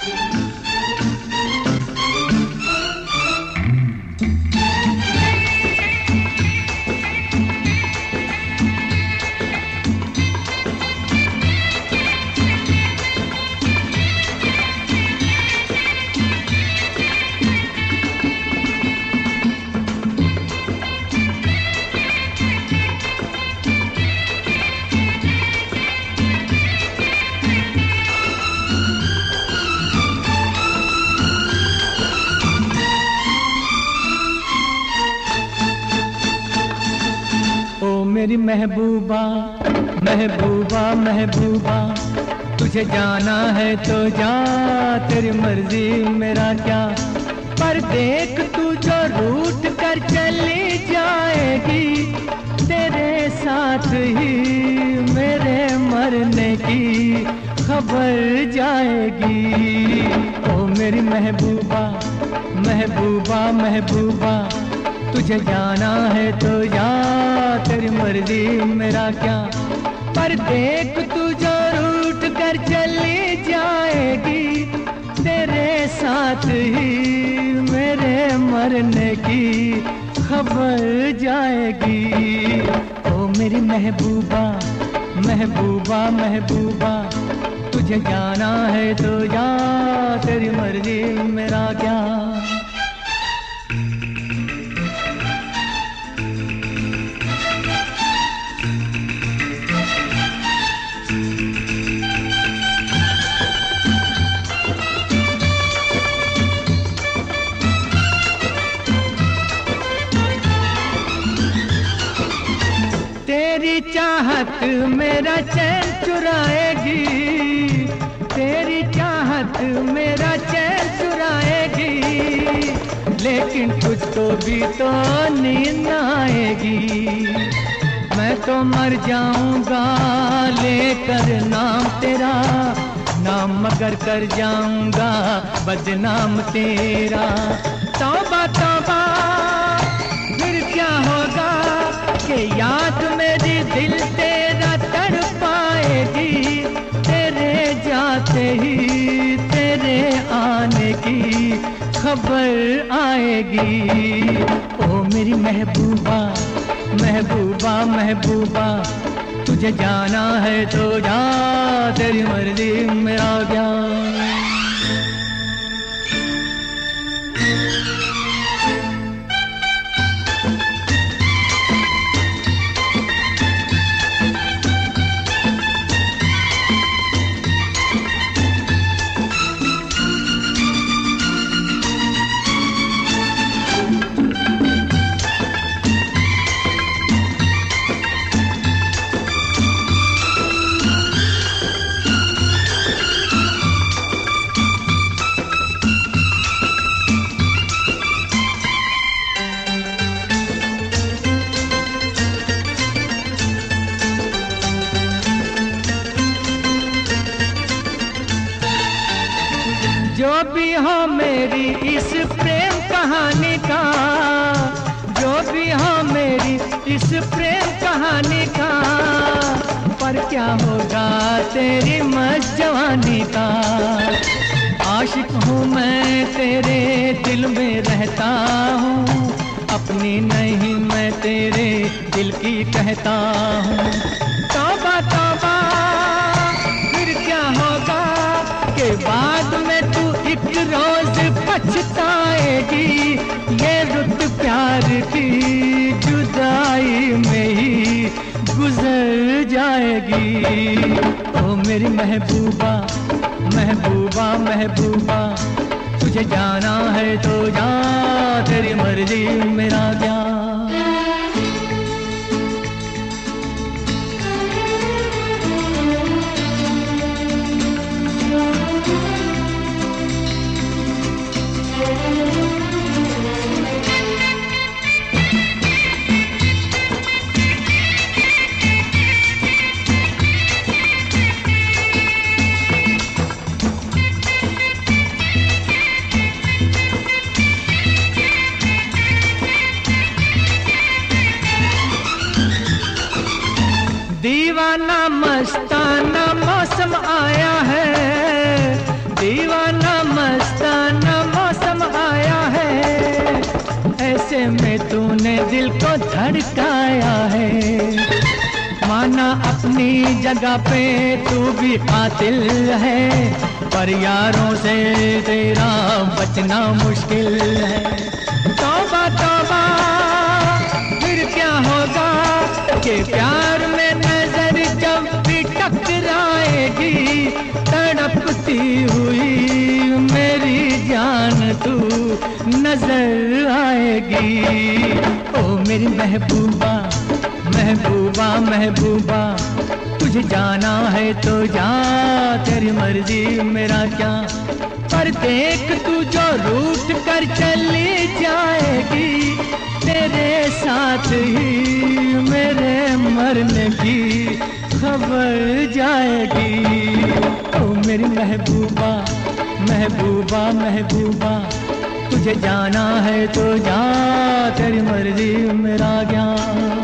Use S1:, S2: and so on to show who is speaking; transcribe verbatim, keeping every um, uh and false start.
S1: मेरी महबूबा महबूबा महबूबा, तुझे जाना है तो जा, तेरी मर्जी मेरा क्या। पर देख तू जो रूठ कर चली जाएगी, तेरे साथ ही मेरे मरने की खबर जाएगी। ओ मेरी महबूबा महबूबा महबूबा, तुझे जाना है तो जा, तेरी मर्जी मेरा क्या। पर देख तू जो रूठ कर चली जाएगी, तेरे साथ ही मेरे मरने की खबर जाएगी। ओ मेरी महबूबा महबूबा महबूबा, तुझे जाना है तो जा, तेरी मर्जी मेरा क्या। तेरी चाहत मेरा चैन चुराएगी, तेरी चाहत मेरा चैन चुराएगी, लेकिन तुझको भी तो नींद आएगी। मैं तो मर जाऊंगा लेकर नाम तेरा, नाम मगर कर जाऊंगा बदनाम तेरा। तौबा तौबा फिर क्या होगा कि याद मेरी दिल तेरा तड़पाएगी, तेरे जाते ही तेरे आने की खबर आएगी। ओ मेरी महबूबा महबूबा महबूबा, तुझे जाना है तो जा, तेरी मर्जी मेरा क्या। जो भी हो मेरी इस प्रेम कहानी का, जो भी हो मेरी इस प्रेम कहानी का, पर क्या होगा तेरी मस्त जवानी का। आशिक हूँ मैं तेरे दिल में रहता हूँ, अपनी नहीं मैं तेरे दिल की कहता हूँ। तौबा तौबा फिर क्या होगा के बाद में तू एक रोज पछताएगी, ये रुत प्यार की जुदाई में ही गुजर जाएगी। ओ मेरी महबूबा महबूबा महबूबा, तुझे जाना है तो जा, तेरी मर्जी मेरा क्या। दीवाना मस्ताना मौसम आया है, दीवाना दिल को धड़काया है। माना अपनी जगह पे तू भी कातिल है, पर यारों से तेरा बचना मुश्किल है। तौबा तौबा फिर क्या होगा कि प्यार में नजर जब भी टकराएगी, तड़पती हुई मेरी जान तू नजर आएगी। ओ मेरी महबूबा महबूबा महबूबा, तुझे जाना है तो जा, तेरी मर्जी मेरा क्या। पर देख तू जो रूठ कर चली जाएगी, तेरे साथ ही मेरे मरने की खबर जाएगी। ओ मेरी महबूबा महबूबा महबूबा, तुझे जाना है तो जा, तेरी मर्जी मेरा क्या।